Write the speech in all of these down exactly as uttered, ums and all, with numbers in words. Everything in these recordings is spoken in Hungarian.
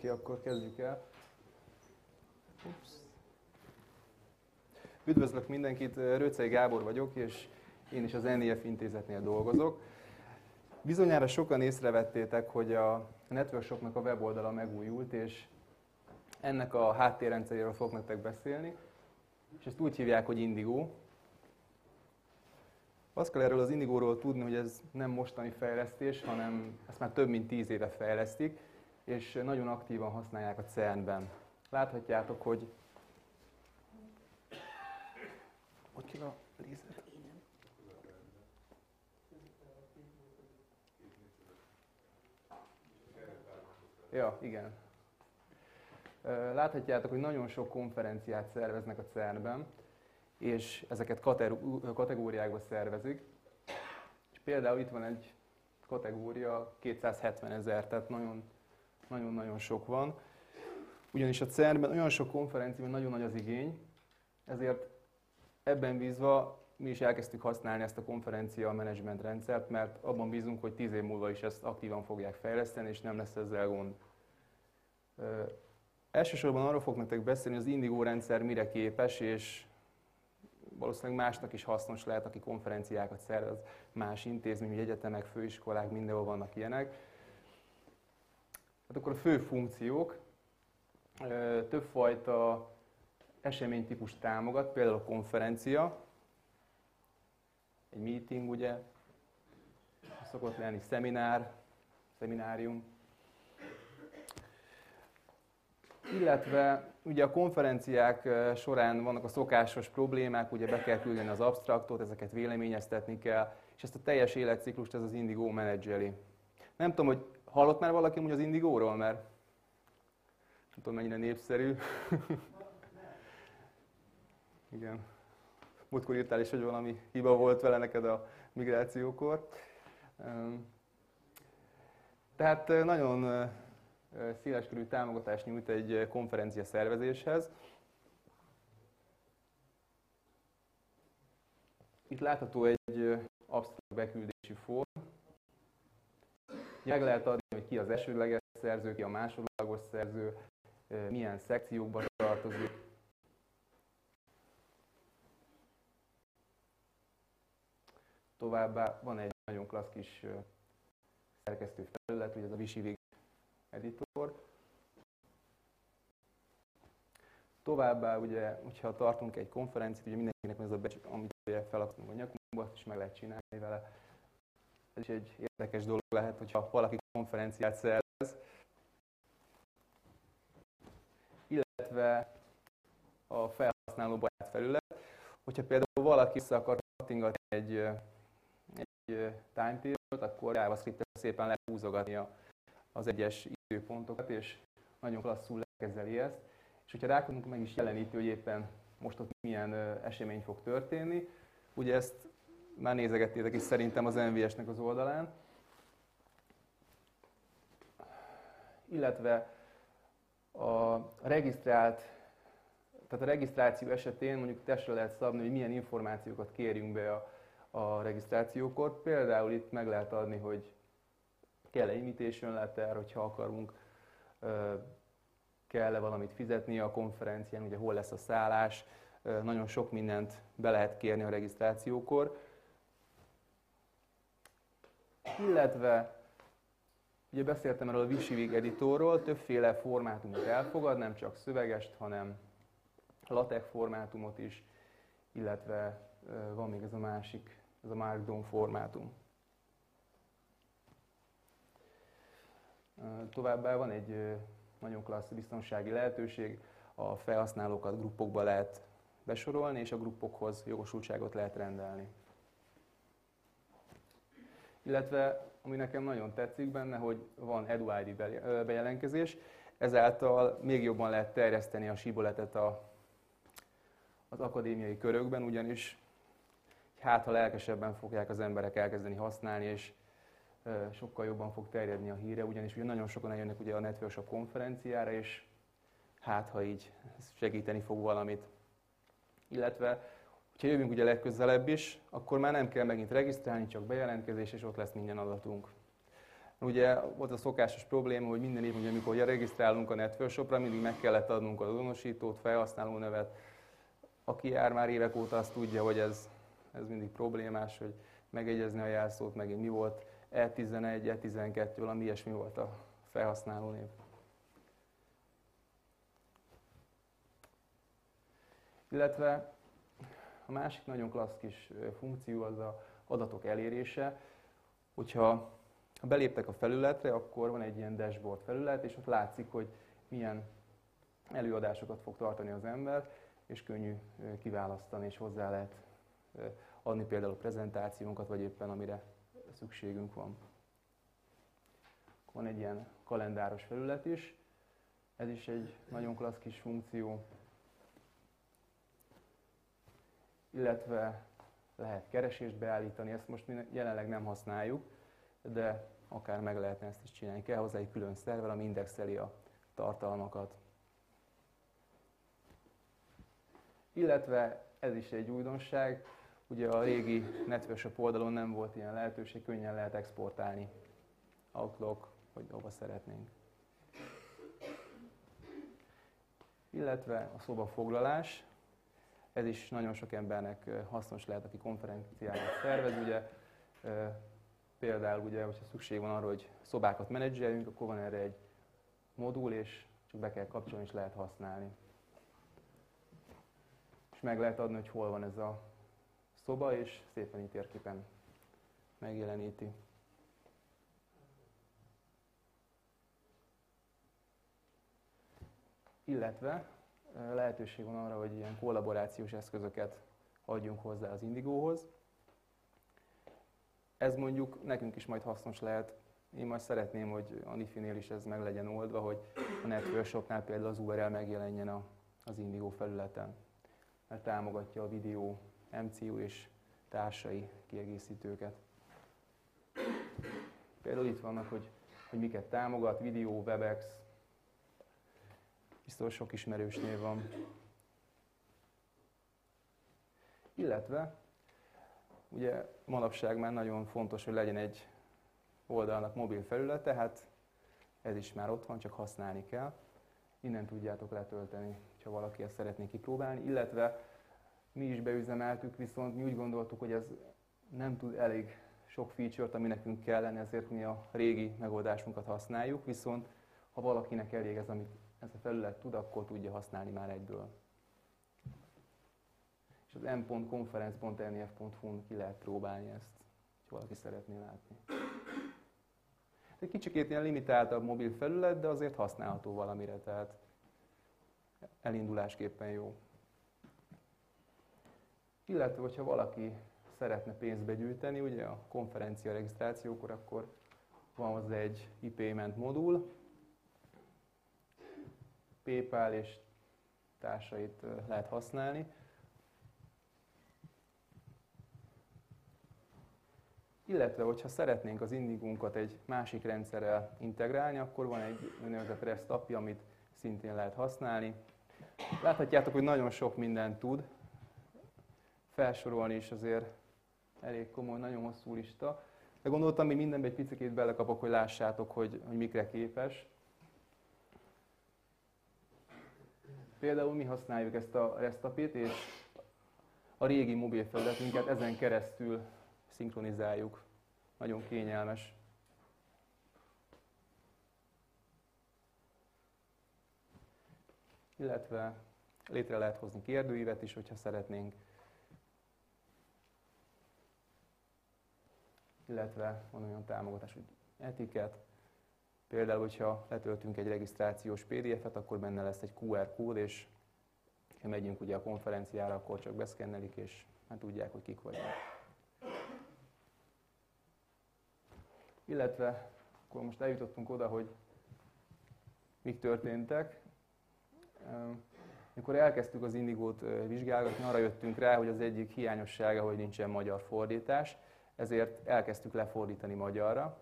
Oké, akkor kezdjük el. Ups. Üdvözlök mindenkit, Rőczei Gábor vagyok, és én is az en i ef intézetnél dolgozok. Bizonyára sokan észrevettétek, hogy a Network Shopnak a weboldala megújult, és ennek a háttérrendszeréről fogok nektek beszélni, és ezt úgy hívják, hogy Indigo. Azt kell erről az Indigóról tudni, hogy ez nem mostani fejlesztés, hanem ezt már több mint tíz éve fejlesztik, és nagyon aktívan használják a cernben. Láthatjátok, hogy... Hogy kell a lézert? Ja, igen. Láthatjátok, hogy nagyon sok konferenciát szerveznek a cernben, és ezeket kategóriákba szervezik. És például itt van egy kategória, kétszázhetvenezer, tehát nagyon-nagyon sok van. Ugyanis a cernben olyan sok konferenciában nagyon nagy az igény, ezért ebben bízva mi is elkezdtük használni ezt a konferencia menedzsment rendszert, mert abban bízunk, hogy tíz év múlva is ezt aktívan fogják fejleszteni, és nem lesz ezzel gond. Ö, elsősorban arról fogok nektek beszélni, hogy az Indigo rendszer mire képes, és valószínűleg másnak is hasznos lehet, aki konferenciákat szervez, más intézmény, egyetemek, főiskolák, mindenhol vannak ilyenek. Hát akkor a fő funkciók, többfajta eseménytípust támogat, például a konferencia, egy meeting, ugye, szokott lenni szeminár, szeminárium, illetve ugye a konferenciák során vannak a szokásos problémák, ugye be kell küldeni az absztraktot, ezeket véleményeztetni kell, és ezt a teljes életciklust ez az Indigo menedzseli. Nem tudom, hogy hallott már valaki úgy az Indigóról, mert nem tudom, mennyire népszerű. Igen. Múltkor írtál is, hogy valami hiba volt vele neked a migrációkor. Tehát nagyon széleskörű támogatást nyújt egy konferencia szervezéshez. Itt látható egy absztrakt beküldési form. Meg lehet adni, hogy ki az elsődleges szerző, ki a másodlagos szerző, milyen szekciókba tartozik. Továbbá van egy nagyon klassz kis szerkesztő felület, ugye ez a WYSIWYG editor. Továbbá, ugye, hogyha tartunk egy konferenciát, ugye mindenkinek ez a becs, amit felakadunk a nyakunkba, azt is meg lehet csinálni vele. Ez is egy érdekes dolog lehet, hogyha valaki konferenciát szervez. Illetve a felhasználó barát felület. Hogyha például valaki vissza akar kattingatni egy, egy timetable-t, akkor JavaScript-tel szépen lehet húzogatni az egyes időpontokat, és nagyon klasszul lekezeli ezt. És hogyha rákodunk, meg is jeleníti, hogy éppen most ott milyen esemény fog történni. Ugye ezt már nézegettétek is szerintem az en vé es-nek az oldalán. Illetve a regisztrált, tehát a regisztráció esetén mondjuk testre lehet szabni, hogy milyen információkat kérjünk be a, a regisztrációkor. Például itt meg lehet adni, hogy kell-e invitation letter, hogyha akarunk, kell-e valamit fizetni a konferencián, ugye hol lesz a szállás, nagyon sok mindent be lehet kérni a regisztrációkor. Illetve, ugye beszéltem erről a WYSIWYG editorról, többféle formátumot elfogad, nem csak szövegest, hanem LaTeX formátumot is, illetve van még ez a másik, ez a Markdown formátum. Továbbá van egy nagyon klassz biztonsági lehetőség, a felhasználókat gruppokba lehet besorolni, és a gruppokhoz jogosultságot lehet rendelni. Illetve, ami nekem nagyon tetszik benne, hogy van edu i dé bejelentkezés, ezáltal még jobban lehet terjeszteni a síboletet a, az akadémiai körökben, ugyanis hát ha lelkesebben fogják az emberek elkezdeni használni, és sokkal jobban fog terjedni a híre, ugyanis ugye nagyon sokan eljönnek ugye a Network Shop konferenciára, és hát ha így segíteni fog valamit. Illetve, hogyha jövünk ugye legközelebb is, akkor már nem kell megint regisztrálni, csak bejelentkezés, és ott lesz minden adatunk. Ugye volt a szokásos probléma, hogy minden évben, amikor regisztrálunk a NetWorkshopra, mindig meg kellett adnunk az azonosítót, felhasználó nevet. Aki jár már évek óta, azt tudja, hogy ez, ez mindig problémás, hogy megegyezni a jelszót, megint mi volt, E tizenegy, E tizenkettő, valami ilyesmi volt a felhasználó név. Illetve a másik nagyon klassz kis funkció az az adatok elérése. Hogyha ha beléptek a felületre, akkor van egy ilyen dashboard felület, és ott látszik, hogy milyen előadásokat fog tartani az ember, és könnyű kiválasztani, és hozzá lehet adni például prezentációnkat, vagy éppen amire szükségünk van. Van egy ilyen kalendáros felület is, ez is egy nagyon klassz kis funkció, illetve lehet keresést beállítani, ezt most jelenleg nem használjuk, de akár meg lehetne ezt is csinálni. Kell hozzá egy külön szerver, ami indexeli a tartalmakat. Illetve ez is egy újdonság, ugye a régi NetWorkshop oldalon nem volt ilyen lehetőség, könnyen lehet exportálni Outlook, hogy hova szeretnénk. Illetve a szobafoglalás, ez is nagyon sok embernek hasznos lehet, aki konferenciákat szervez, ugye. Például, ugye, hogyha szükség van arra, hogy szobákat menedzseljünk, akkor van erre egy modul, és csak be kell kapcsolni, és lehet használni. És meg lehet adni, hogy hol van ez a szoba, és szépen így térképen megjeleníti. Illetve lehetőség van arra, hogy ilyen kollaborációs eszközöket adjunk hozzá az Indigohoz. Ez mondjuk nekünk is majd hasznos lehet. Én majd szeretném, hogy a Nifinél is ez meg legyen oldva, hogy a NetWorkshopnál például az u er el megjelenjen a, az Indigo felületen. Mert támogatja a videó, em cé u és társai kiegészítőket. Például itt vannak, hogy, hogy miket támogat, videó, Webex, biztos sok ismerősnél van. Illetve, ugye manapság már nagyon fontos, hogy legyen egy oldalnak mobil felülete, hát ez is már ott van, csak használni kell. Innen tudjátok letölteni, ha valaki ezt szeretné kipróbálni. Illetve mi is beüzemeltük, viszont mi úgy gondoltuk, hogy ez nem tud elég sok feature-t, ami nekünk kellene, ezért mi a régi megoldásunkat használjuk, viszont ha valakinek elég ez, amit ez a felület tud, akkor tudja használni már egyből. És az m pont conference pont n f pont h u-n ki lehet próbálni ezt, ha valaki szeretné látni. Egy kicsikét ilyen limitáltabb mobil felület, de azért használható valamire, tehát elindulásképpen jó. Illetve, hogyha valaki szeretne pénzt gyűjteni, ugye a konferencia regisztrációkor, akkor van hozzá egy e-payment modul, PayPal és társait lehet használni. Illetve, hogyha szeretnénk az Indigónkat egy másik rendszerrel integrálni, akkor van egy úgynevezett REST á pé i, amit szintén lehet használni. Láthatjátok, hogy nagyon sok mindent tud. Felsorolni is azért elég komoly, nagyon hosszú lista. De gondoltam, hogy mindenbe egy picit belekapok, hogy lássátok, hogy, hogy mikre képes. Például mi használjuk ezt a REST á pé i-t, és a régi mobil felületünket ezen keresztül szinkronizáljuk. Nagyon kényelmes. Illetve létre lehet hozni kérdőívet is, hogyha szeretnénk. Illetve van olyan támogatás, hogy etiket. Például, hogyha letöltünk egy regisztrációs pé dé ef-et, akkor benne lesz egy kú er kód, és ha megyünk ugye a konferenciára, akkor csak beszkennelik, és hát tudják, hogy kik vagyunk. Illetve akkor most eljutottunk oda, hogy mik történtek. Amikor elkezdtük az Indigót vizsgálgatni, arra jöttünk rá, hogy az egyik hiányossága, hogy nincsen magyar fordítás, ezért elkezdtük lefordítani magyarra.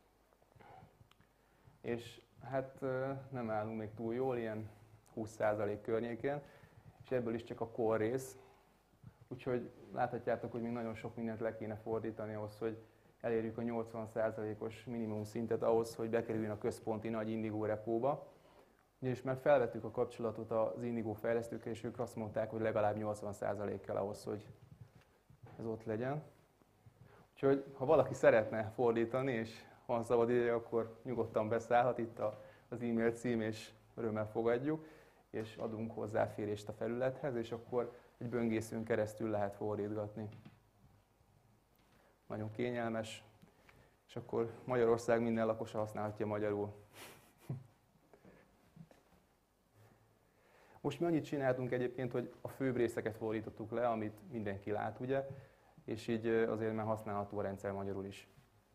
És hát nem állunk még túl jól, ilyen húsz százalék környékén, és ebből is csak a core rész. Úgyhogy láthatjátok, hogy még nagyon sok mindent le kéne fordítani ahhoz, hogy elérjük a nyolcvan százalékos minimum szintet ahhoz, hogy bekerüljön a központi nagy Indigo repóba. És már felvettük a kapcsolatot az Indigo fejlesztőkkel, és ők azt mondták, hogy legalább nyolcvan százalék kell ahhoz, hogy ez ott legyen. Úgyhogy, ha valaki szeretne fordítani, és van szabad ideje, akkor nyugodtan beszállhat, itt az e-mail cím, és örömmel fogadjuk, és adunk hozzáférést a felülethez, és akkor egy böngészőn keresztül lehet fordítgatni. Nagyon kényelmes, és akkor Magyarország minden lakosa használhatja magyarul. Most mi annyit csináltunk egyébként, hogy a főbb részeket fordítottuk le, amit mindenki lát, ugye, és így azért már használható a rendszer magyarul is.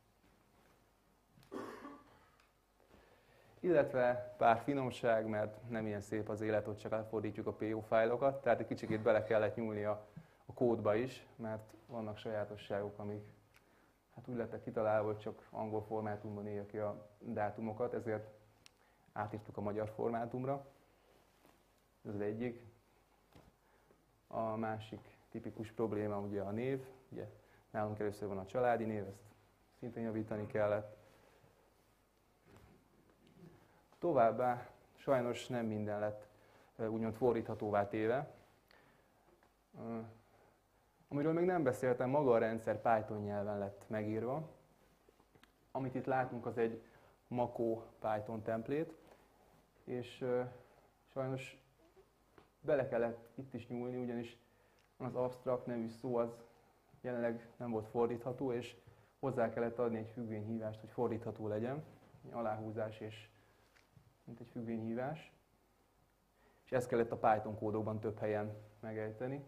Illetve pár finomság, mert nem ilyen szép az élet, hogy csak átfordítjuk a pé o fájlokat, tehát egy kicsit bele kellett nyúlni a, a kódba is, mert vannak sajátosságok, amik hát úgy lettek kitalálva, hogy csak angol formátumban írja ki a dátumokat, ezért átírtuk a magyar formátumra. Ez az egyik. A másik tipikus probléma ugye a név. Ugye, nálunk először van a családi név, ezt szintén javítani kellett. Továbbá sajnos nem minden lett úgymond fordíthatóvá téve. Amiről még nem beszéltem, maga a rendszer Python nyelven lett megírva. Amit itt látunk, az egy Mako Python template, és sajnos bele kellett itt is nyúlni, ugyanis az abstract nevű szó az jelenleg nem volt fordítható, és hozzá kellett adni egy függvényhívást, hogy fordítható legyen, aláhúzás és mint egy függvényhívás. És ezt kellett a Python kódokban több helyen megejteni.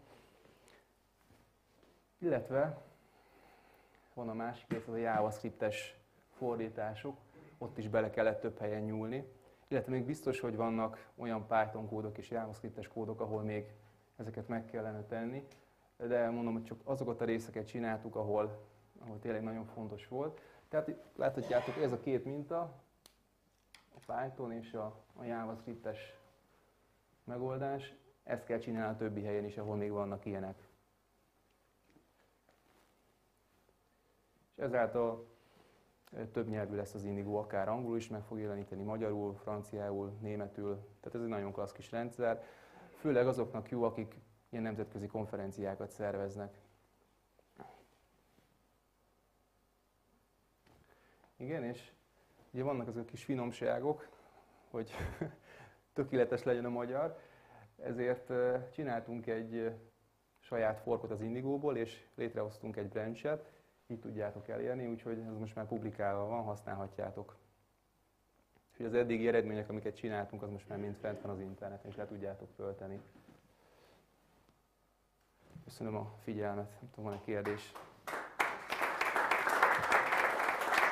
Illetve van a másik rész, az a JavaScript-es fordítások, ott is bele kellett több helyen nyúlni. Illetve még biztos, hogy vannak olyan Python kódok és JavaScript-es kódok, ahol még ezeket meg kellene tenni, de mondom, hogy csak azokat a részeket csináltuk, ahol, ahol tényleg nagyon fontos volt. Tehát itt láthatjátok, ez a két minta, a Python és a, a JavaScript-es megoldás, ezt kell csinálni a többi helyen is, ahol még vannak ilyenek. És ezáltal több nyelvű lesz az Indigo, akár angolul is meg fog jeleníteni, magyarul, franciául, németül. Tehát ez egy nagyon klassz kis rendszer. Főleg azoknak jó, akik ilyen nemzetközi konferenciákat szerveznek. Igen, és ugye vannak azok a kis finomságok, hogy tökéletes legyen a magyar, ezért csináltunk egy saját forkot az Indigóból, és létrehoztunk egy branchet, így tudjátok elérni, úgyhogy ez most már publikálva van, használhatjátok. És az eddigi eredmények, amiket csináltunk, az most már mind fent van az interneten, és le tudjátok tölteni. Köszönöm a figyelmet, nem tudom, van-e kérdés?